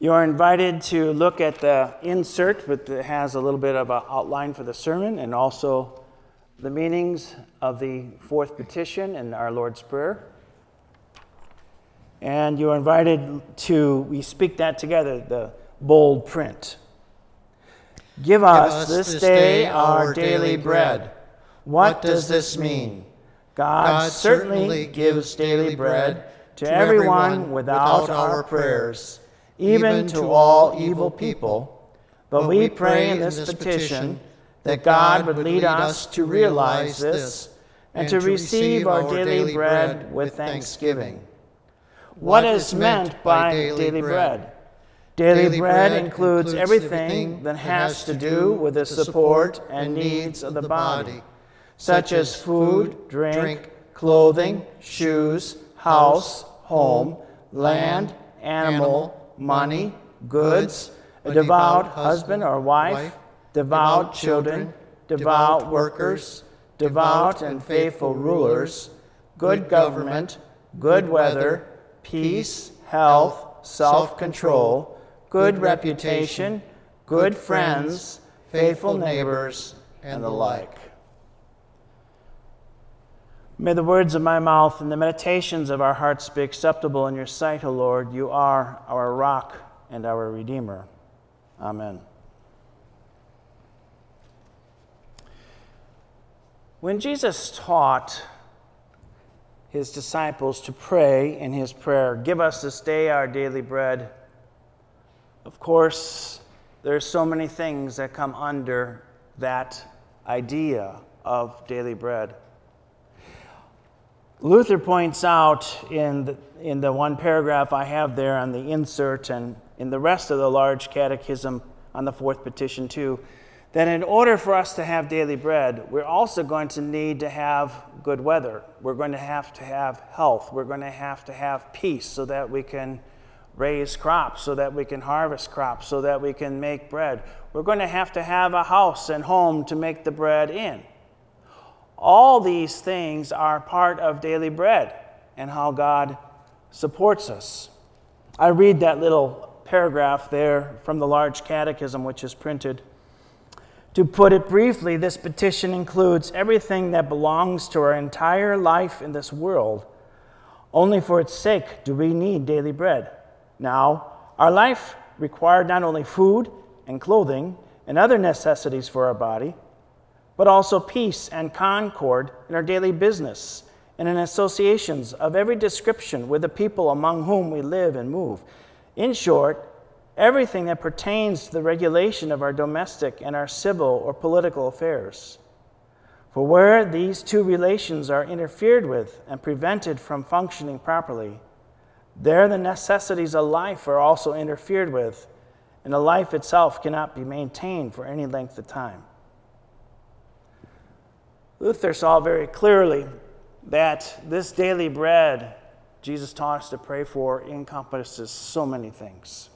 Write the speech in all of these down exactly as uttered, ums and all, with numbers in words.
You are invited to look at the insert, but it has a little bit of an outline for the sermon and also the meanings of the fourth petition and our Lord's Prayer. And you are invited to, we speak that together, the bold print. Give us, Give us this day our daily bread. What does this mean? God, God certainly gives daily bread to everyone without our prayers, even to all evil people. But we pray in this petition that God would lead us to realize this and to receive our daily bread with thanksgiving. What is meant by daily bread? Daily bread includes everything that has to do with the support and needs of the body, such as food, drink, clothing, shoes, house, home, land, animal, money, goods, a devout husband or wife, devout children, devout workers, devout and faithful rulers, good government, good weather, peace, health, self-control, good reputation, good friends, faithful neighbors, and the like. May the words of my mouth and the meditations of our hearts be acceptable in your sight, O Lord. You are our rock and our Redeemer. Amen. When Jesus taught his disciples to pray in his prayer, "Give us this day our daily bread," of course, there are so many things that come under that idea of daily bread. Luther points out in the, in the one paragraph I have there on the insert and in the rest of the large catechism on the fourth petition too, that in order for us to have daily bread, we're also going to need to have good weather. We're going to have to have health. We're going to have to have peace so that we can raise crops, so that we can harvest crops, so that we can make bread. We're going to have to have a house and home to make the bread in. All these things are part of daily bread and how God supports us. I read that little paragraph there from the large catechism, which is printed. To put it briefly, this petition includes everything that belongs to our entire life in this world. Only for its sake do we need daily bread. Now, our life required not only food and clothing and other necessities for our body, but also peace and concord in our daily business and in associations of every description with the people among whom we live and move. In short, everything that pertains to the regulation of our domestic and our civil or political affairs. For where these two relations are interfered with and prevented from functioning properly, there the necessities of life are also interfered with, and the life itself cannot be maintained for any length of time. Luther saw very clearly that this daily bread Jesus taught us to pray for encompasses so many things.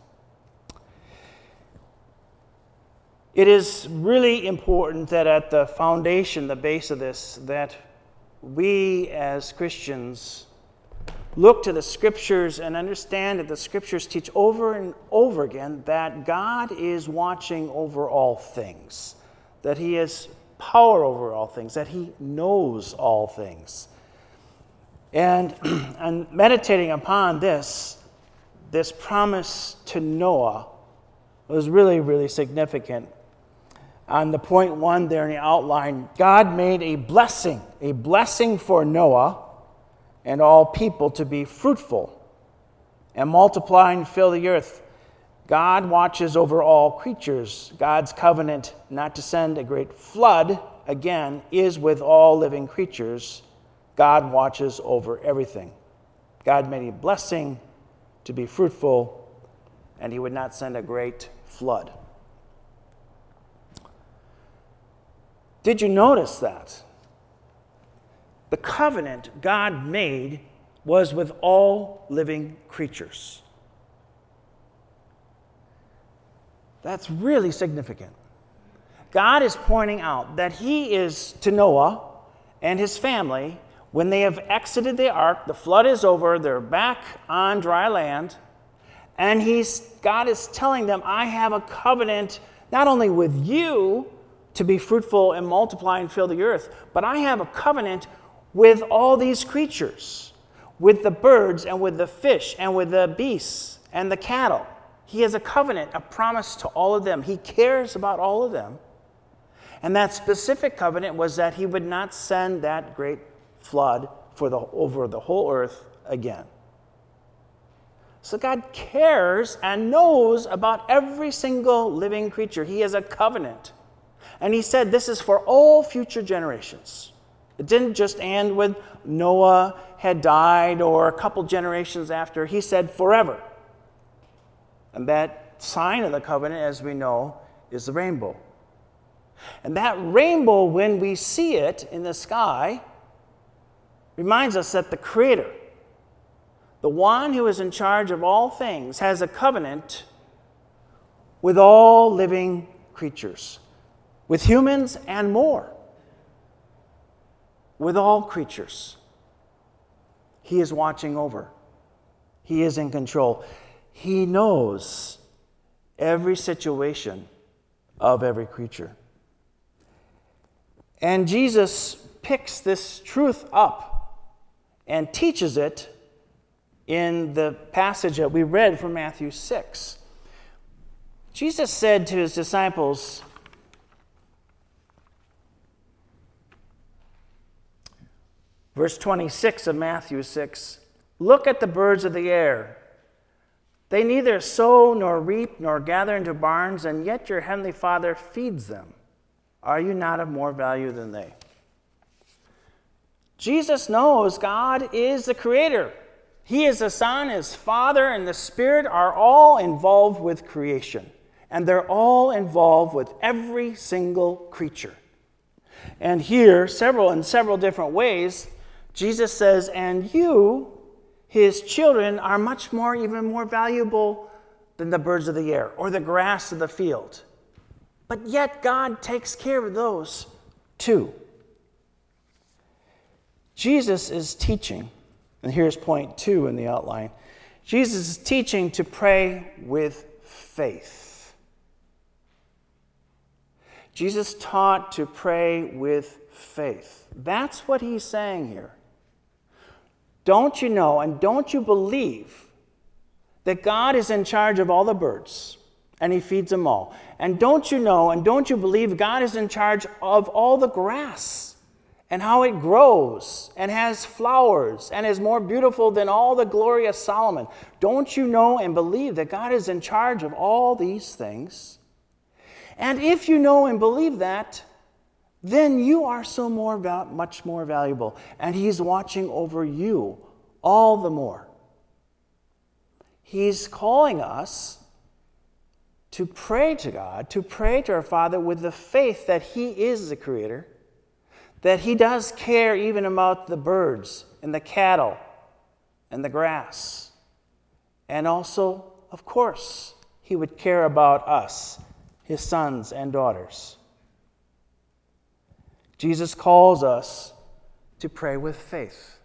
It is really important that at the foundation, the base of this, that we as Christians look to the Scriptures and understand that the Scriptures teach over and over again that God is watching over all things, that He has power over all things, that He knows all things. And, and meditating upon this, this promise to Noah was really, really significant. On the point one there in the outline, God made a blessing, a blessing for Noah and all people to be fruitful and multiply and fill the earth. God watches over all creatures. God's covenant not to send a great flood, again, is with all living creatures. God watches over everything. God made a blessing to be fruitful, and He would not send a great flood. Did you notice that? The covenant God made was with all living creatures. That's really significant. God is pointing out that He is to Noah and his family, when they have exited the ark, the flood is over, they're back on dry land, And he's, God is telling them, I have a covenant not only with you to be fruitful and multiply and fill the earth, but I have a covenant with all these creatures, with the birds and with the fish and with the beasts and the cattle. He has a covenant, a promise to all of them. He cares about all of them. And that specific covenant was that he would not send that great flood for the, over the whole earth again. So God cares and knows about every single living creature. He has a covenant. And he said this is for all future generations. It didn't just end when Noah had died or a couple generations after. He said forever. And that sign of the covenant, as we know, is the rainbow. And that rainbow, when we see it in the sky, reminds us that the Creator, the one who is in charge of all things, has a covenant with all living creatures, with humans and more, with all creatures. He is watching over. He is in control. He knows every situation of every creature. And Jesus picks this truth up and teaches it in the passage that we read from Matthew six. Jesus said to his disciples, verse twenty-six of Matthew six, "Look at the birds of the air. They neither sow nor reap nor gather into barns, and yet your heavenly Father feeds them. Are you not of more value than they?" Jesus knows God is the Creator. He is the Son, His Father, and the Spirit are all involved with creation. And they're all involved with every single creature. And here, several in several different ways, Jesus says, and you, His children, are much more, even more valuable than the birds of the air or the grass of the field. But yet God takes care of those too. Jesus is teaching, and here's point two in the outline. Jesus is teaching to pray with faith. Jesus taught to pray with faith. That's what he's saying here. Don't you know and don't you believe that God is in charge of all the birds and He feeds them all? And don't you know and don't you believe God is in charge of all the grass and how it grows and has flowers and is more beautiful than all the glory of Solomon? Don't you know and believe that God is in charge of all these things? And if you know and believe that, then you are so more much more valuable, and He's watching over you all the more. He's calling us to pray to God, to pray to our Father with the faith that He is the Creator, that He does care even about the birds and the cattle and the grass. And also, of course, He would care about us, His sons and daughters. Jesus calls us to pray with faith.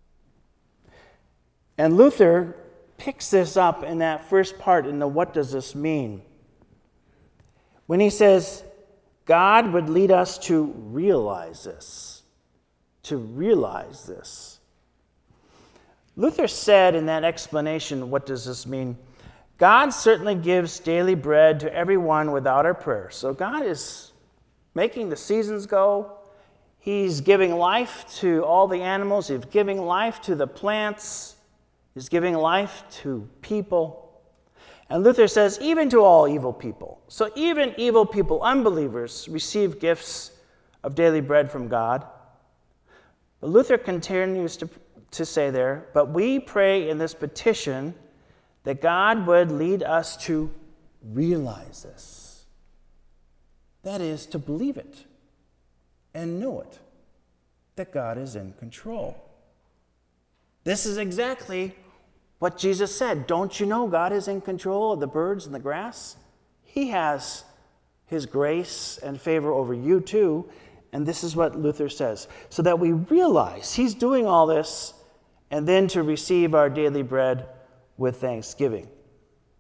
And Luther picks this up in that first part in the what does this mean? When he says, God would lead us to realize this. To realize this. Luther said in that explanation, what does this mean? God certainly gives daily bread to everyone without our prayer. So God is making the seasons go. He's giving life to all the animals. He's giving life to the plants. He's giving life to people. And Luther says, even to all evil people. So even evil people, unbelievers, receive gifts of daily bread from God. But Luther continues to, to say there, but we pray in this petition that God would lead us to realize this. That is, to believe it and know it, that God is in control. This is exactly what Jesus said. Don't you know God is in control of the birds and the grass? He has His grace and favor over you too. And this is what Luther says. So that we realize He's doing all this, and then to receive our daily bread with thanksgiving.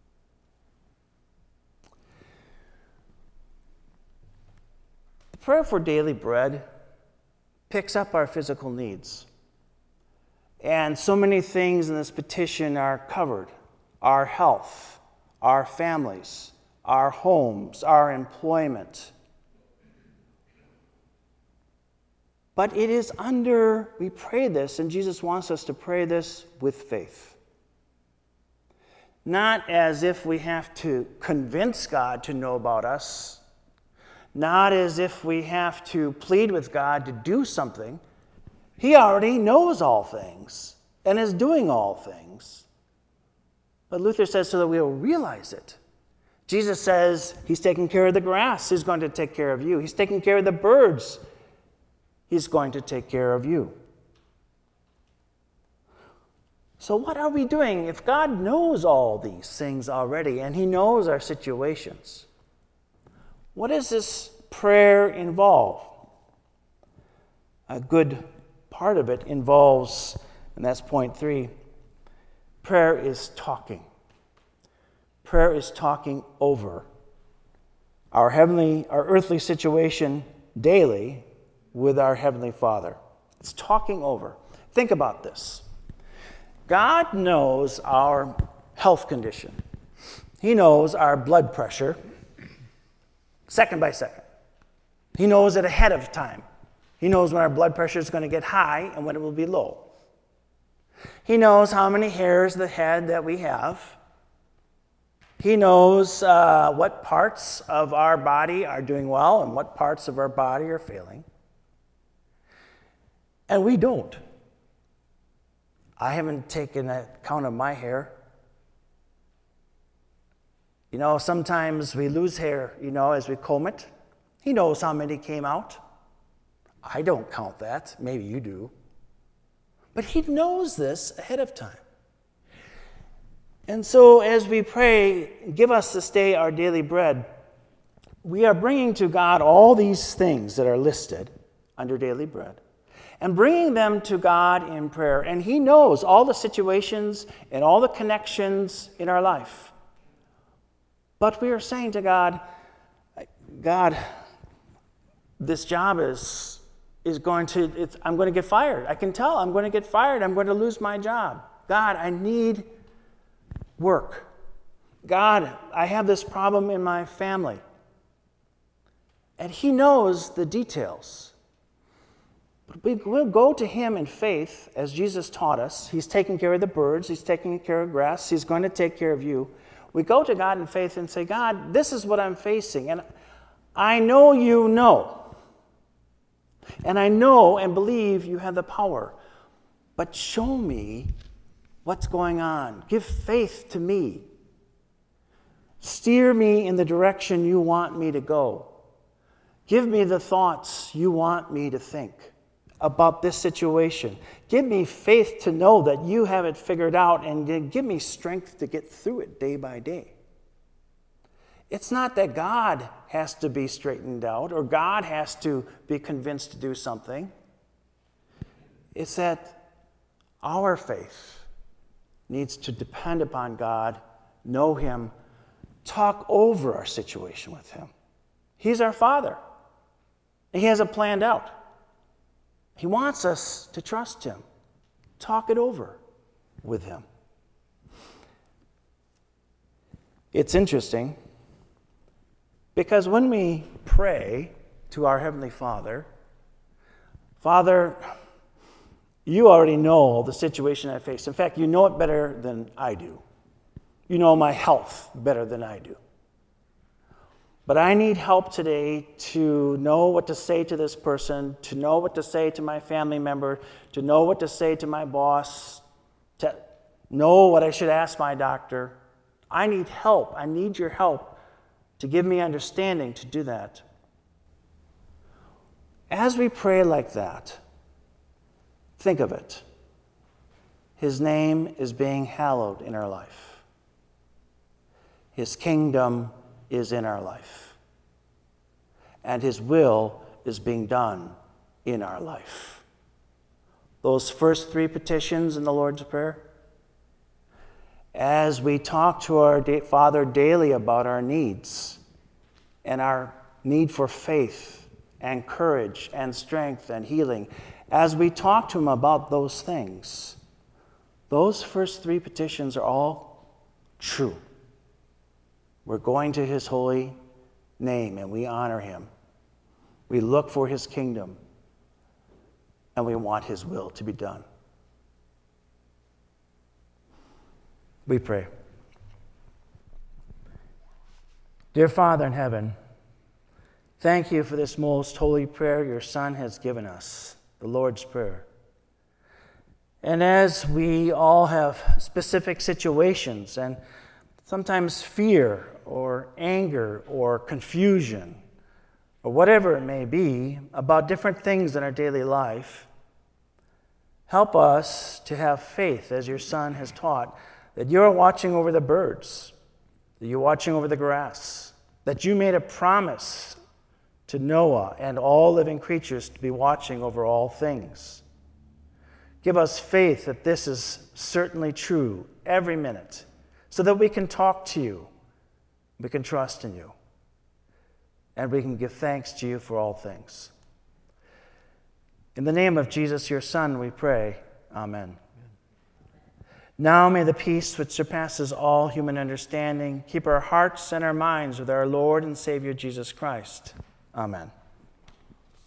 prayer for daily bread picks up our physical needs. And so many things in this petition are covered. Our health, our families, our homes, our employment. But it is under, we pray this, and Jesus wants us to pray this with faith. Not as if we have to convince God to know about us. Not as if we have to plead with God to do something. He already knows all things and is doing all things. But Luther says so that we will realize it. Jesus says he's taking care of the grass. He's going to take care of you. He's taking care of the birds. He's going to take care of you. So what are we doing if God knows all these things already and he knows our situations? What does this prayer involve? A good part of it involves, and that's point three, prayer is talking. Prayer is talking over our heavenly, our earthly situation daily with our Heavenly Father. It's talking over. Think about this. God knows our health condition. He knows our blood pressure second by second. He knows it ahead of time. He knows when our blood pressure is going to get high and when it will be low. He knows how many hairs of the head that we have. He knows uh, what parts of our body are doing well and what parts of our body are failing. And we don't. I haven't taken account of my hair. You know, sometimes we lose hair, you know, as we comb it. He knows how many came out. I don't count that. Maybe you do. But he knows this ahead of time. And so as we pray, give us this day our daily bread, we are bringing to God all these things that are listed under daily bread and bringing them to God in prayer. And he knows all the situations and all the connections in our life. But we are saying to God, God, this job is, is going to, it's, I'm going to get fired. I can tell I'm going to get fired. I'm going to lose my job. God, I need work. God, I have this problem in my family. And he knows the details. But we will go to him in faith, as Jesus taught us. He's taking care of the birds. He's taking care of grass. He's going to take care of you. We go to God in faith and say, God, this is what I'm facing. And I know you know. And I know and believe you have the power. But show me what's going on. Give faith to me. Steer me in the direction you want me to go. Give me the thoughts you want me to think about this situation. Give me faith to know that you have it figured out, and give me strength to get through it day by day. It's not that God has to be straightened out or God has to be convinced to do something. It's that our faith needs to depend upon God, know him, talk over our situation with him. He's our Father. He has it planned out. He wants us to trust him. Talk it over with him. It's interesting because when we pray to our Heavenly Father, Father, you already know the situation I face. In fact, you know it better than I do. You know my health better than I do. But I need help today to know what to say to this person, to know what to say to my family member, to know what to say to my boss, to know what I should ask my doctor. I need help. I need your help to give me understanding to do that. As we pray like that, think of it. His name is being hallowed in our life. His kingdom is in our life. And his will is being done in our life. Those first three petitions in the Lord's Prayer, as we talk to our Father daily about our needs and our need for faith and courage and strength and healing. As we talk to him about those things, those first three petitions are all true. We're going to his holy name and we honor him. We look for his kingdom and we want his will to be done. We pray. Dear Father in heaven, thank you for this most holy prayer your Son has given us, the Lord's Prayer. And as we all have specific situations and sometimes fear or anger or confusion or whatever it may be about different things in our daily life, help us to have faith, as your Son has taught, that you're watching over the birds, that you're watching over the grass, that you made a promise to Noah and all living creatures to be watching over all things. Give us faith that this is certainly true every minute, so that we can talk to you, we can trust in you, and we can give thanks to you for all things. In the name of Jesus, your Son, we pray. Amen. Now may the peace which surpasses all human understanding keep our hearts and our minds with our Lord and Savior Jesus Christ. Amen.